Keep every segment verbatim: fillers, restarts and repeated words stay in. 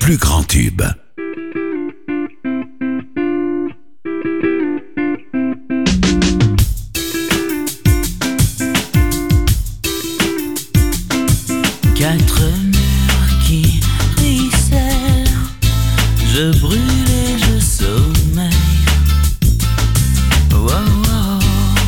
plus grands tubes. Quatre murs qui ruissellent, je brûle et je sommeille. Oh, oh.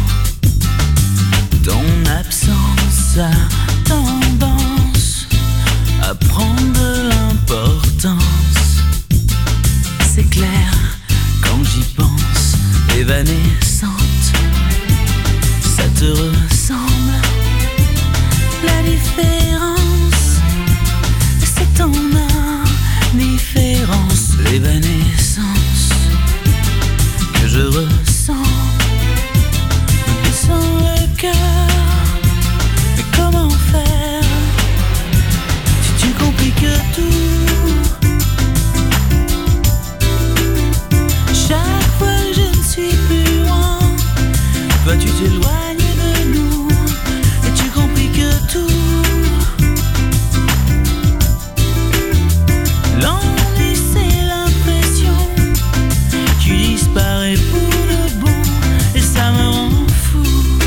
Ton absence a tendance à prendre de l'importance. C'est clair quand j'y pense, évanescente, ça te ressemble. La différence, c'est ton indifférence, l'évanescence que je ressens, me descend le cœur. Mais comment faire si tu compliques tout? Chaque fois que je ne suis plus loin, toi tu t'éloignes de nous et tu compliques tout. L'ennui c'est l'impression, tu disparais pour le bon et ça me rend fou.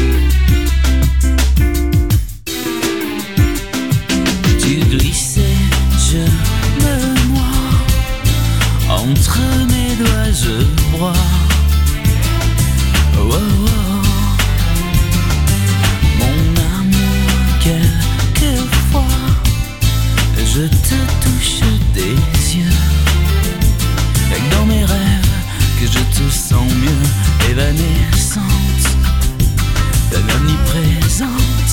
Tu glissais, je me noie, entre mes doigts je broie. Oh, oh, oh. Mon amour, quelquefois je te touche des yeux, et que dans mes rêves que je te sens mieux, évanescente, de l'omniprésente.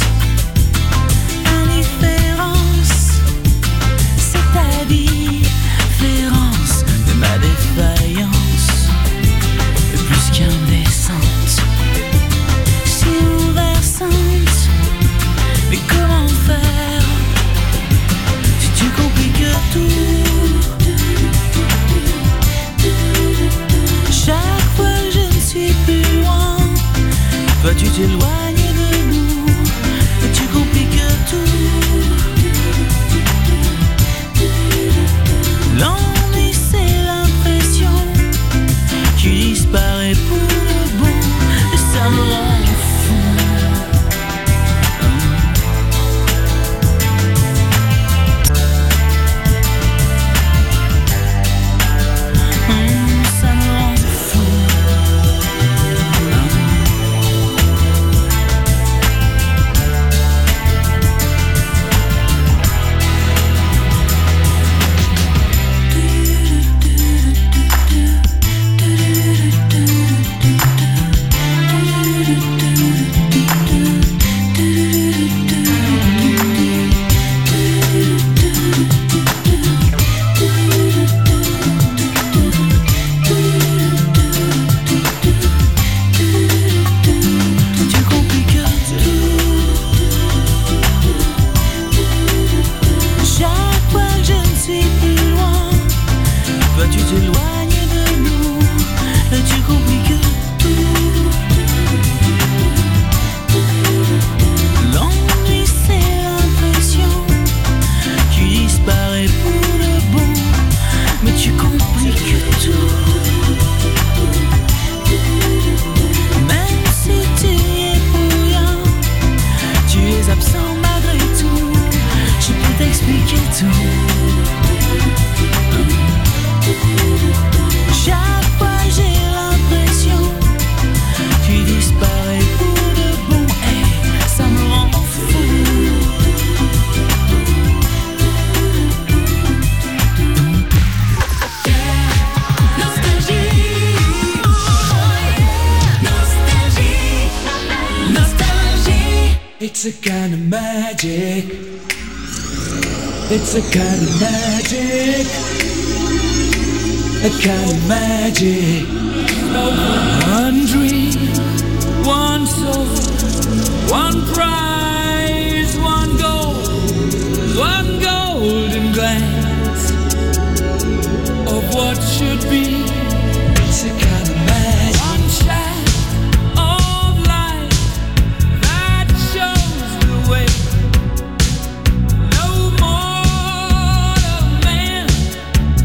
Indifférence, c'est ta différence de ma défaillance, plus qu'indécente, si bouleversante. Mais comment faire si tu compliques tout? Chaque fois que je ne suis plus loin, toi tu t'éloignes de nous et tu compliques tout. L'ennui c'est l'impression, tu disparais pour le bon et ça me rend fou. Hum, ça me rend fou. Tu compliques tout. Chaque fois que je ne suis plus loin, toi tu t'éloignes de nous et tu compliques tout. L'ennui c'est l'impression, tu disparais pour le bon, mais tu compliques tout. Même si tu y es pour rien, tu es absent malgré tout. Je peux t'expliquer tout. Chaque fois j'ai l'impression, tu disparais pour le bon et ça me rend fou. Nostalgie, nostalgie, nostalgie. It's a kind of magic. It's a kind of magic. A kind of magic. One dream, one soul, one prize, one goal, one golden glance of what should be. It's a kind of magic. One shine of light that shows the way. No mortal man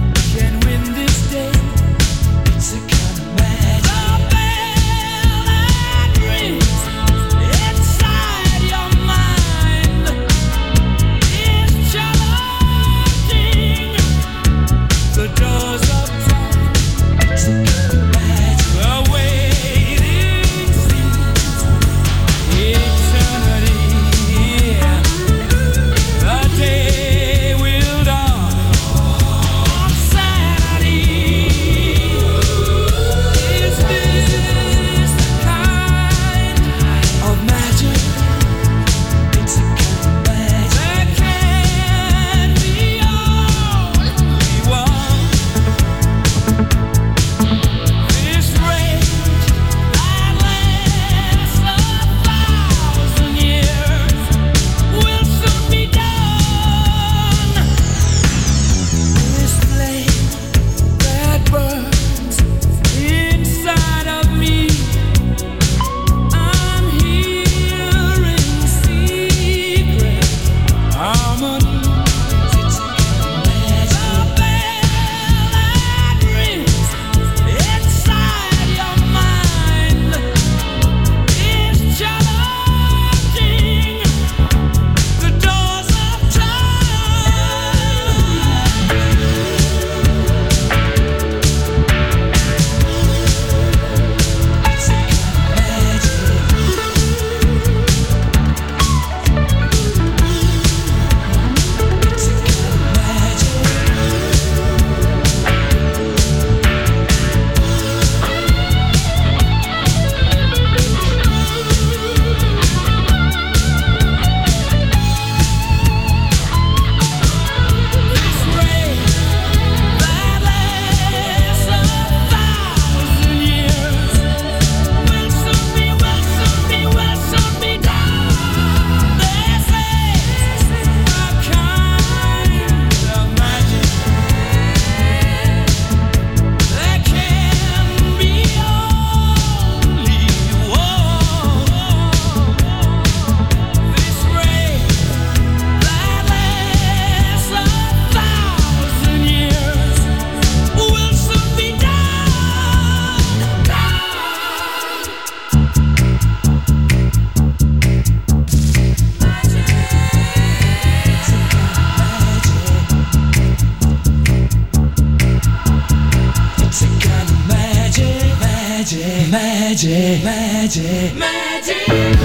magic, magic, magic.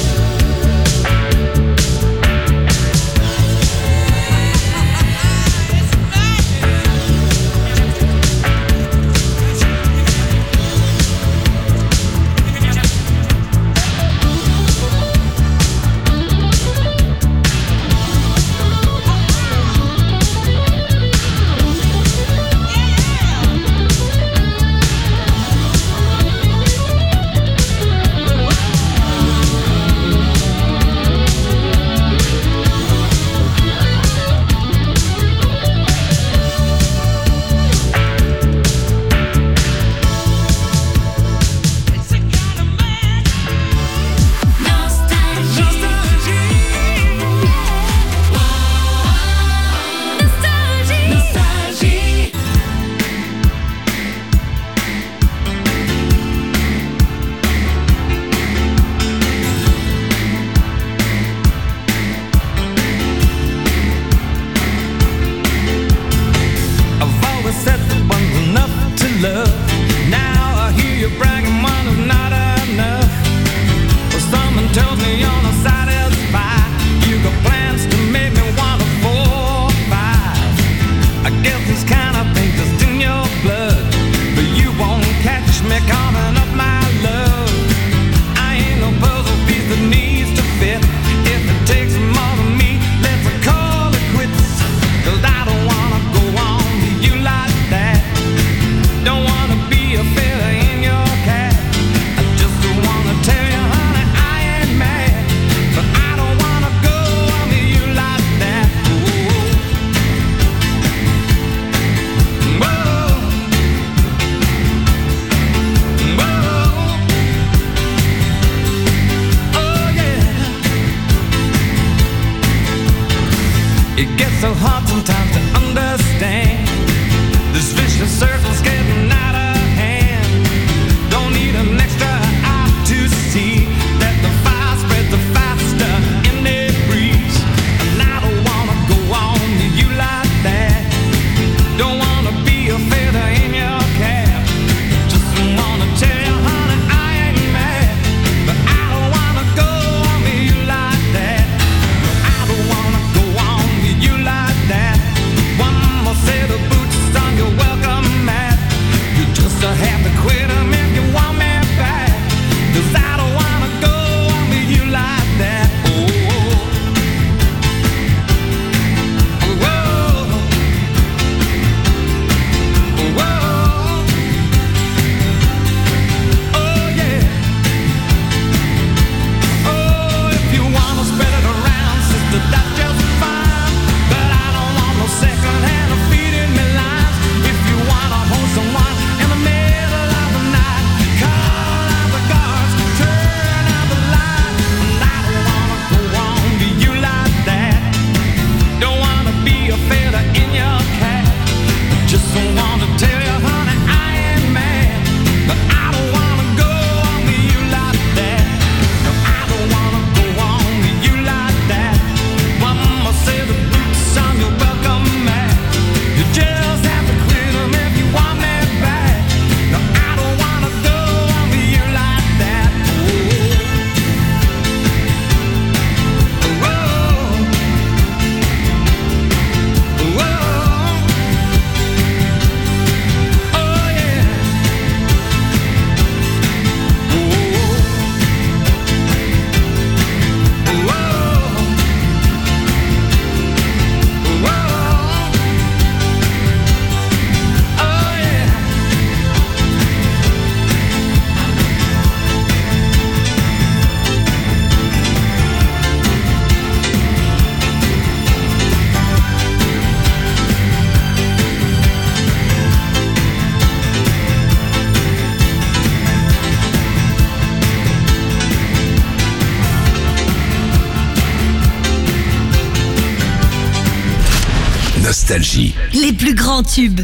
Nostalgie. Les plus grands tubes.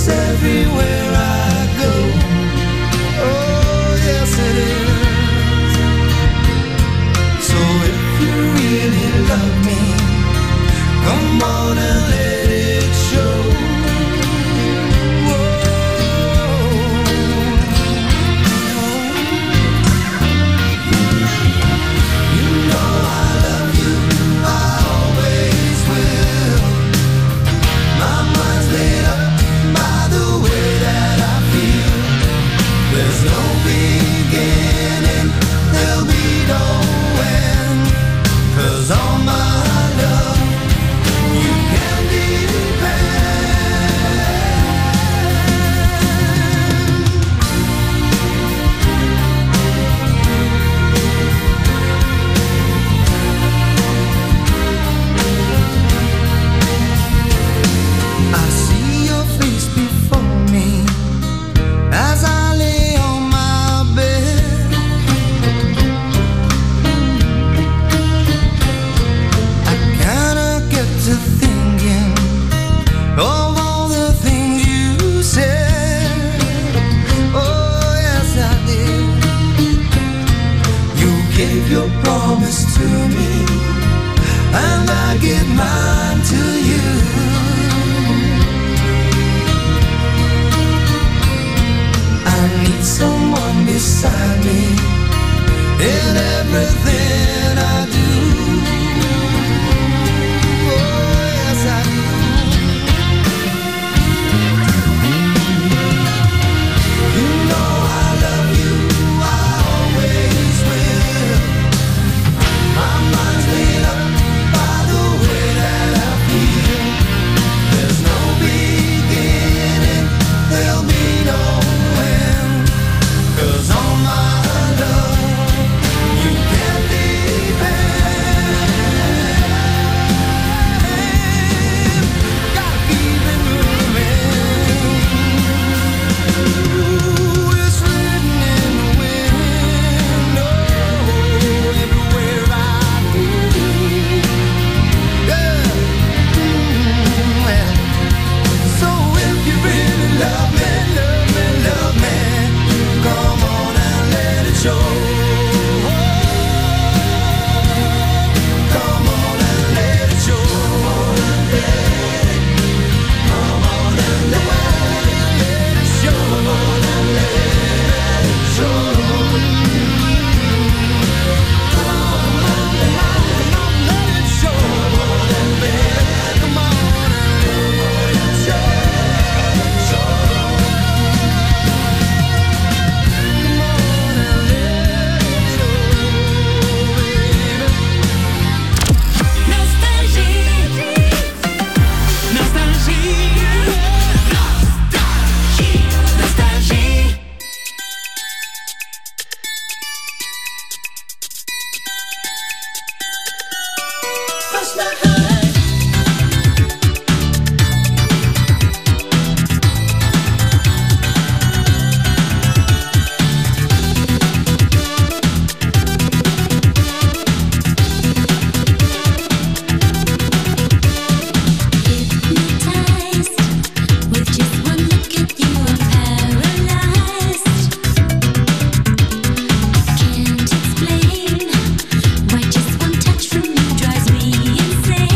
everywhere I go. Oh, yes it is. So if you really love me, come on and let it show. Drives me insane.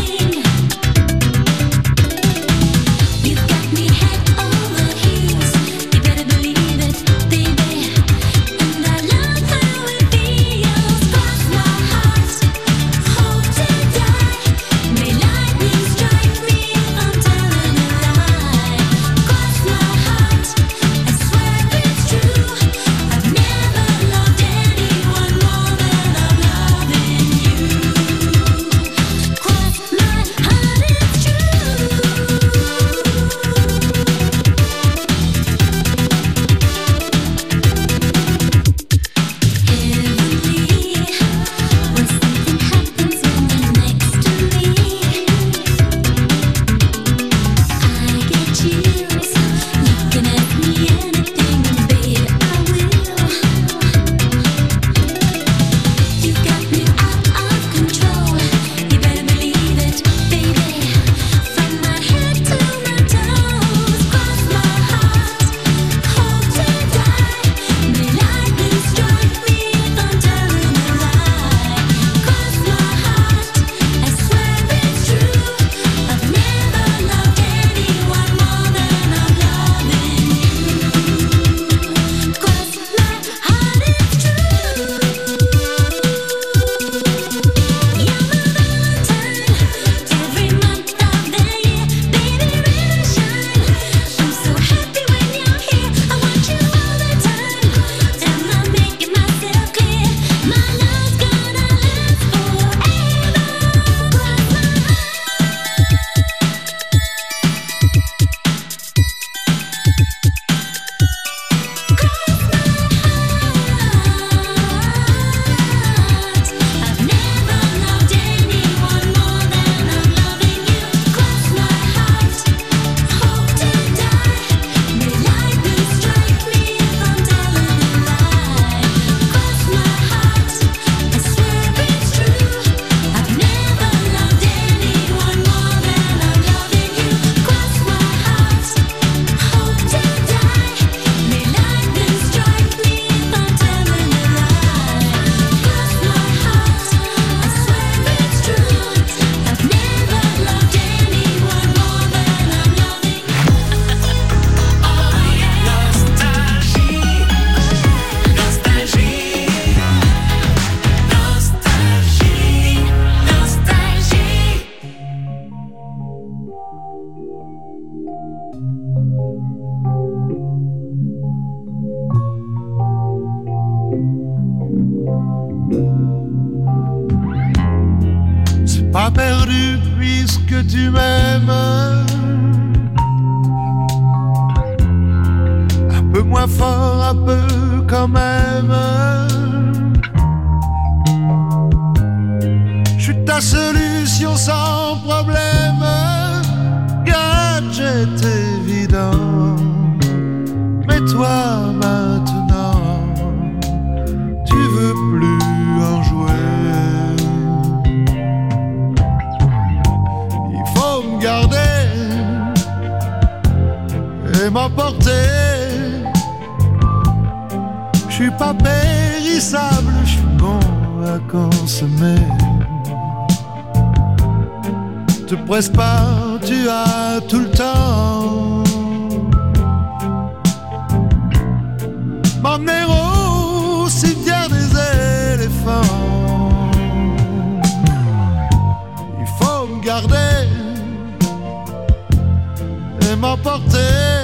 pas perdu puisque tu m'aimes. Un peu moins fort, un peu quand même. Je suis ta solution sans problème. Gadget évident. Mais toi maintenant, tu veux plus en jouer. Il faut me garder et m'emporter. Je suis pas périssable, je suis bon à consommer. Te presse pas, tu as tout le temps. M'emmener au cimetière des éléphants. Il faut me garder et m'emporter.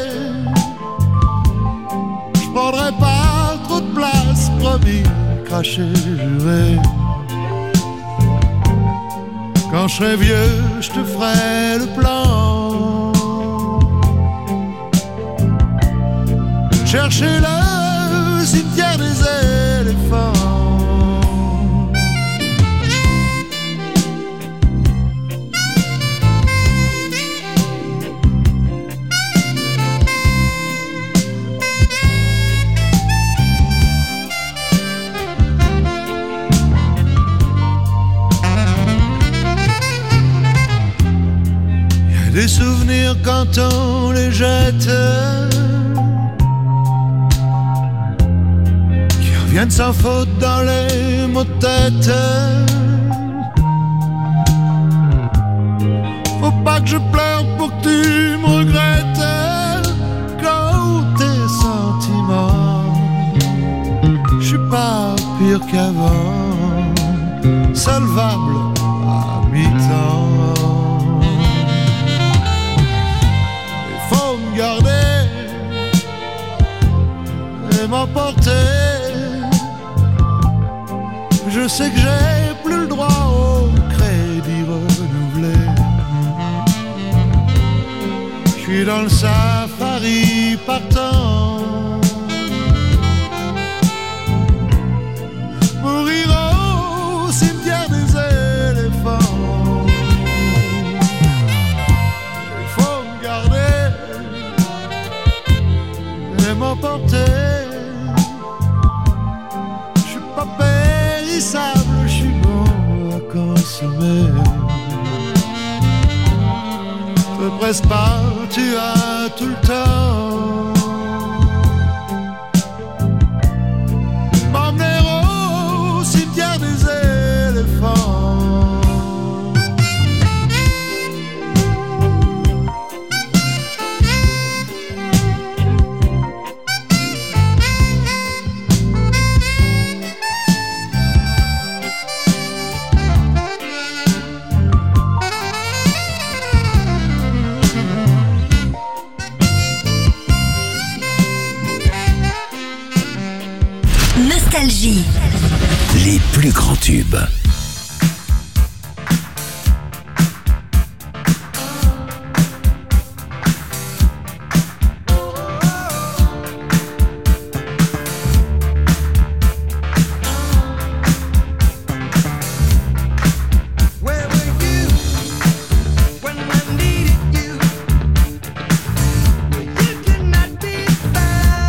Je prendrai pas trop de place, promis, cracher, juré. Quand je serai vieux, je te ferai le plan. Chercher le cimetière des éléphants. Des souvenirs quand on les jette, qui reviennent sans faute dans les mots de tête. Faut pas que je pleure pour que tu me regrettes. Quand tes sentiments, je suis pas pire qu'avant, solvable à mi-temps. Garder et m'emporter. Je sais que j'ai plus le droit au crédit renouvelé. Je suis dans le safari partant. Mourir au cimetière des éléphants. Il faut me garder et m'emporter. Je suis pas périssable, je suis bon à consommer. Te presse pas, tu as tout le temps. M'emmener au cimetière des éléphants. Nostalgie. Les plus grands tubes.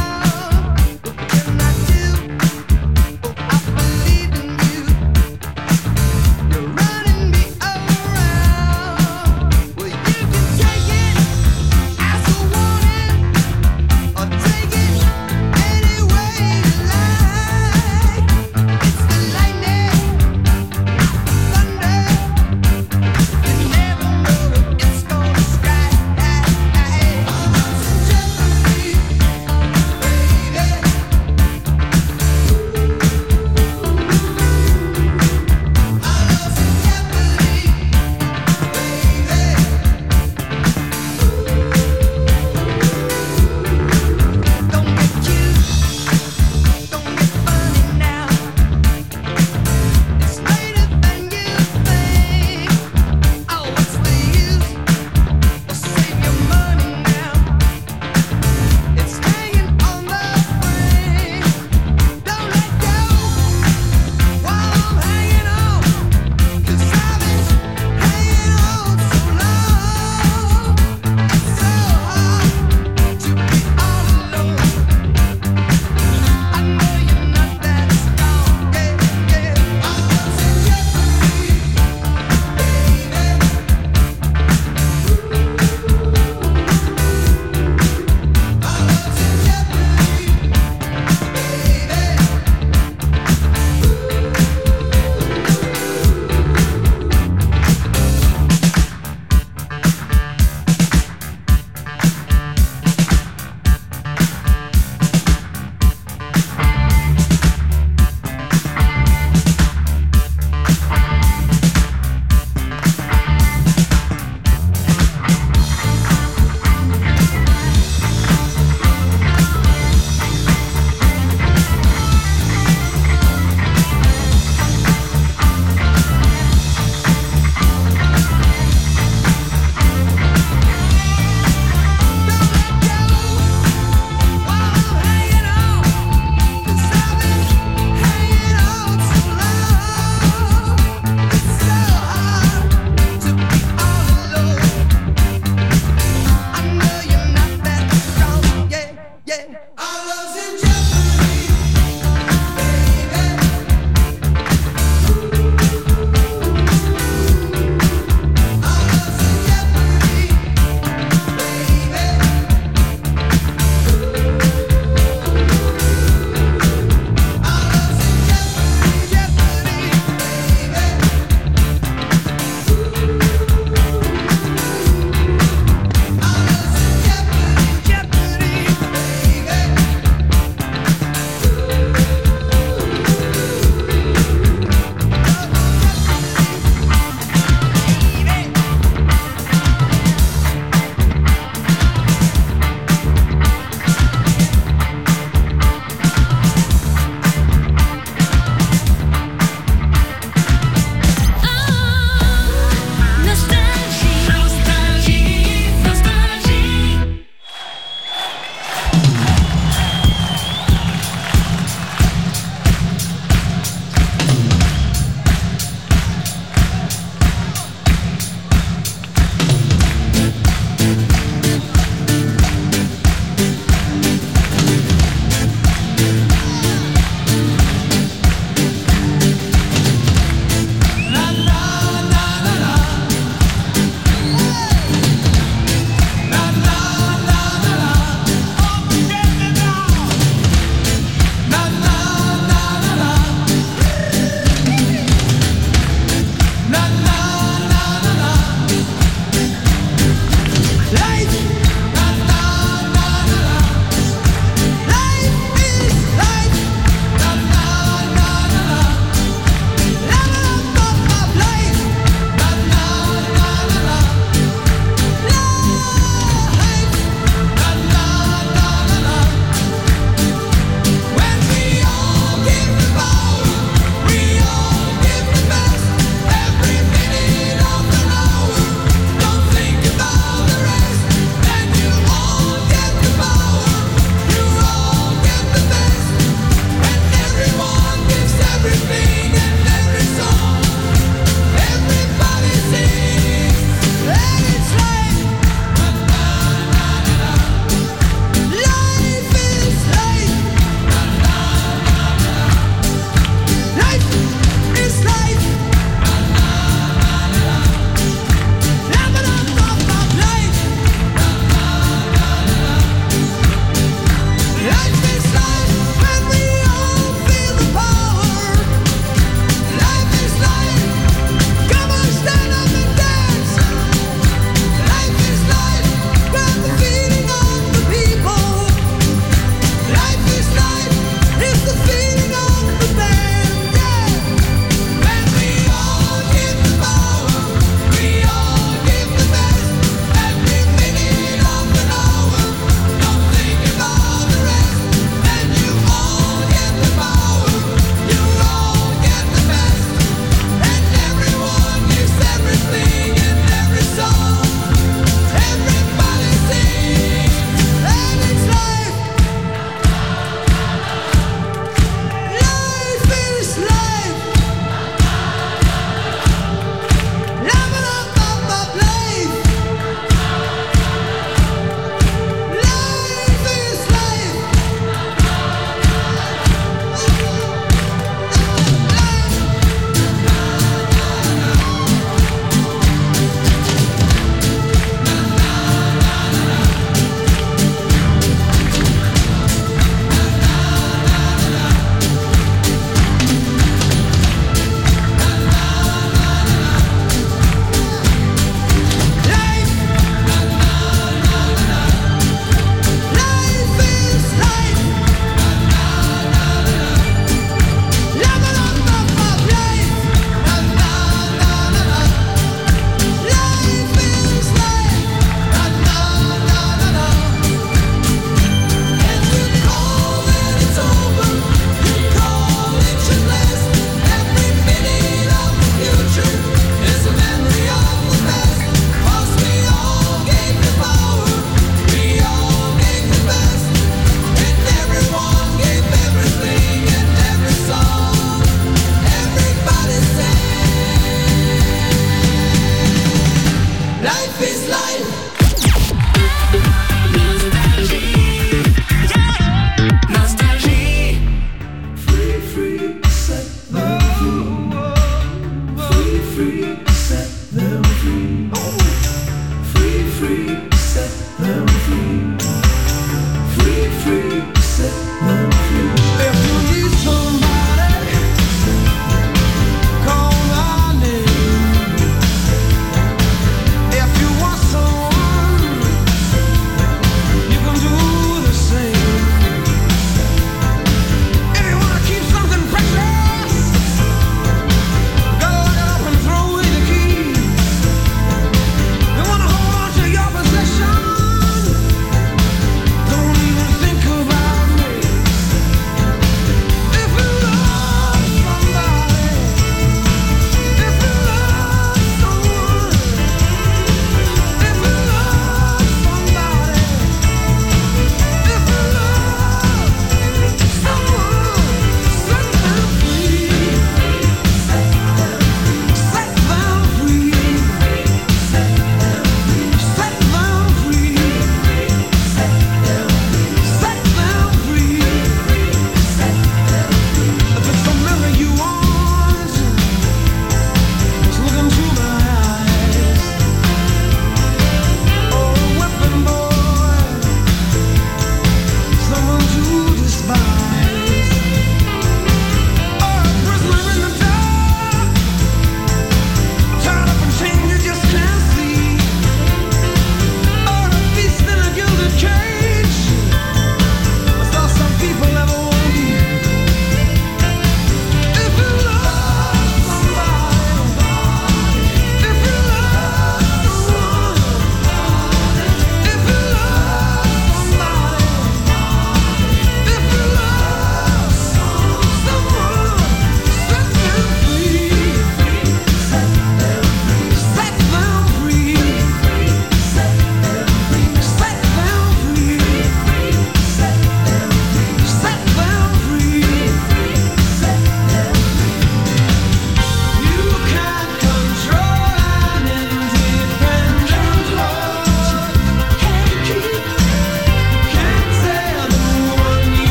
I believe in you.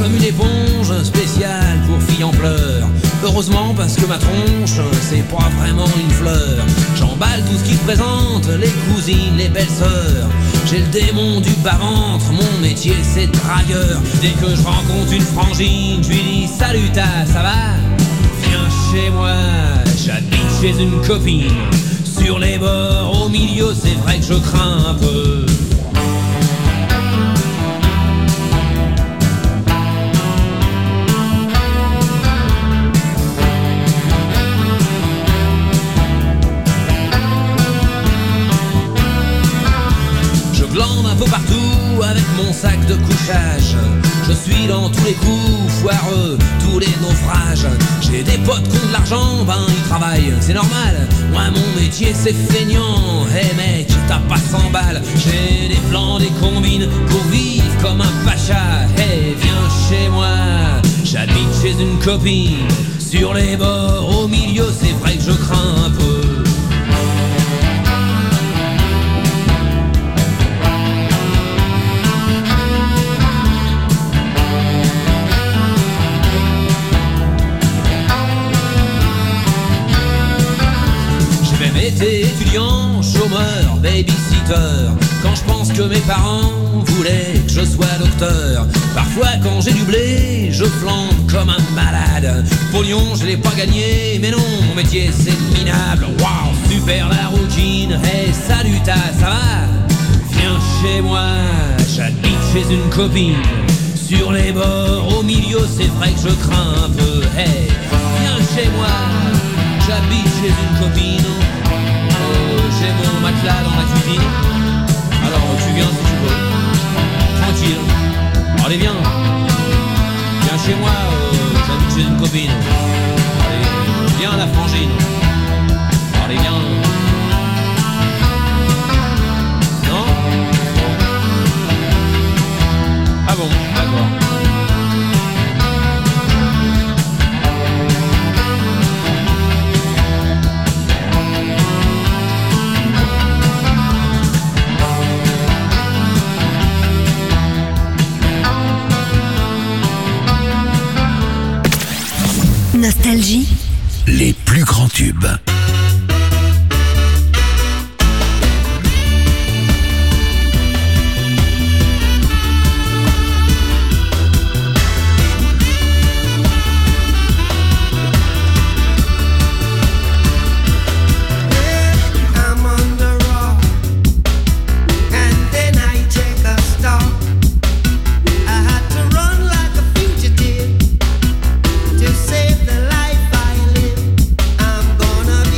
comme une éponge spéciale pour filles en pleurs. Heureusement parce que ma tronche, c'est pas vraiment une fleur. J'emballe tout ce qui se présente, les cousines, les belles-sœurs. J'ai le démon du bas-ventre, mon métier c'est dragueur. Dès que je rencontre une frangine, je lui dis salut ta, ça va? Viens chez moi, j'habite chez une copine. Sur les bords, au milieu, c'est vrai que je crains un peu. Glande un peu partout avec mon sac de couchage. Je suis dans tous les coups foireux, tous les naufrages. J'ai des potes qui ont de l'argent, ben ils travaillent, c'est normal. Moi mon métier c'est feignant. Hey mec, t'as pas cent balles. J'ai des plans, des combines pour vivre comme un pacha. Hey viens chez moi, j'habite chez une copine. Sur les bords, au milieu, c'est vrai que je crains un peu. Été étudiant, chômeur, babysitter. Quand je pense que mes parents voulaient que je sois docteur. Parfois quand j'ai du blé, je flambe comme un malade. Pognon, je l'ai pas gagné, mais non, mon métier c'est minable. Waouh, super la routine. Hey, salut ta, ça va? Viens chez moi, j'habite chez une copine. Sur les bords, au milieu, c'est vrai que je crains un peu. Hey, viens chez moi, j'habite chez une copine. J'ai mon matelas dans la cuisine. Alors tu viens si tu veux. Tranquille. Allez viens. Viens chez moi, euh, j'habite chez une copine. Allez, viens la frangine. Allez viens. Non? Ah bon, d'accord. Nostalgie. Les plus grands tubes. Save the life I live. I'm gonna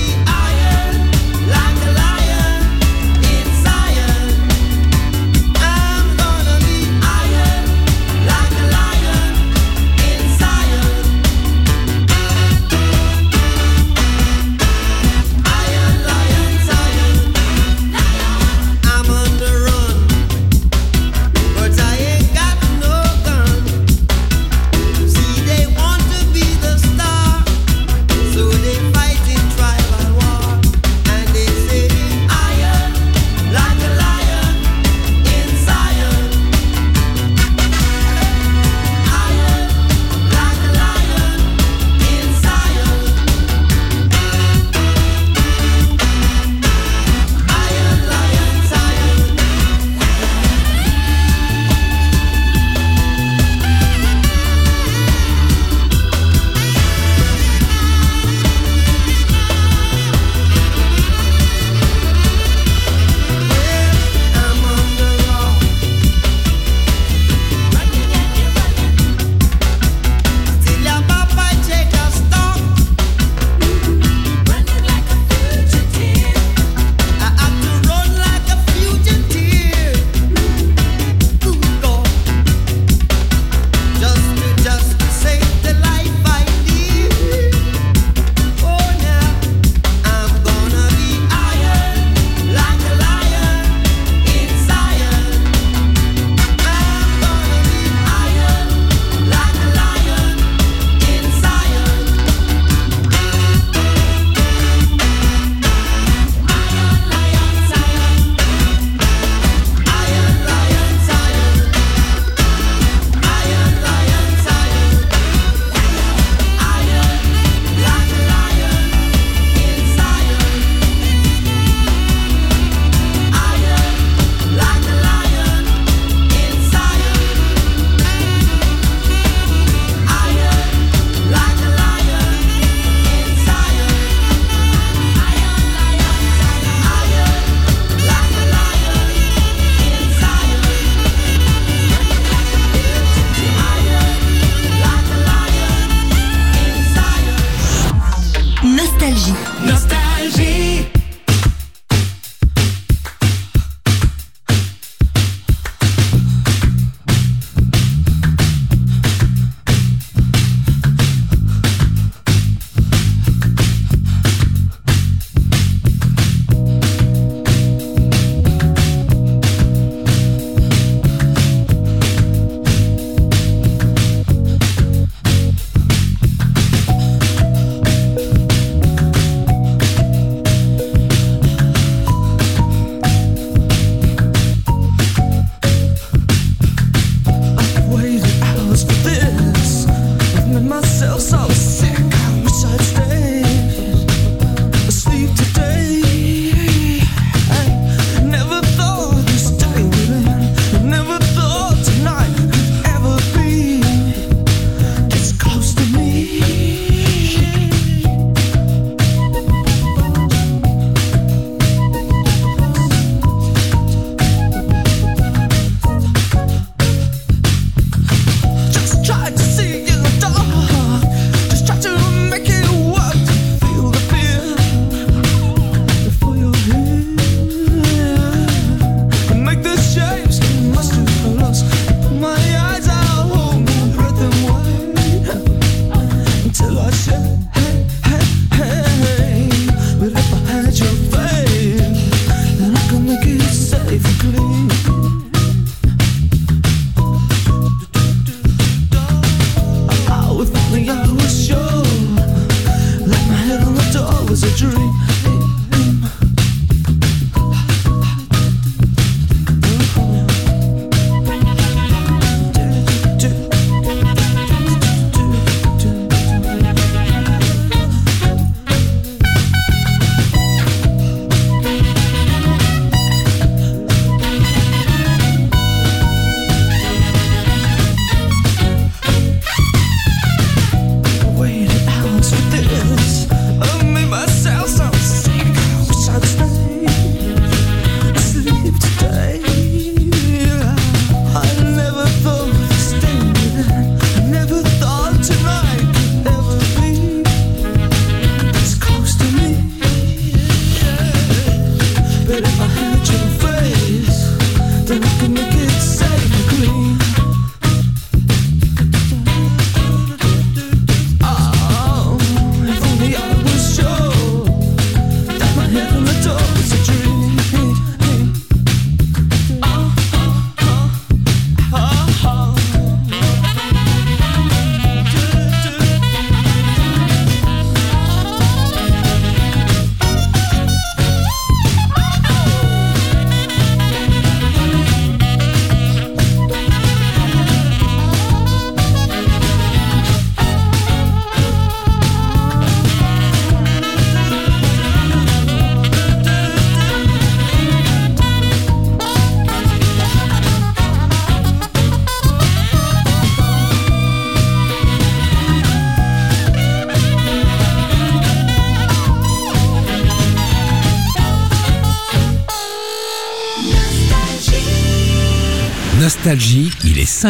Nostalgie, il est cinq.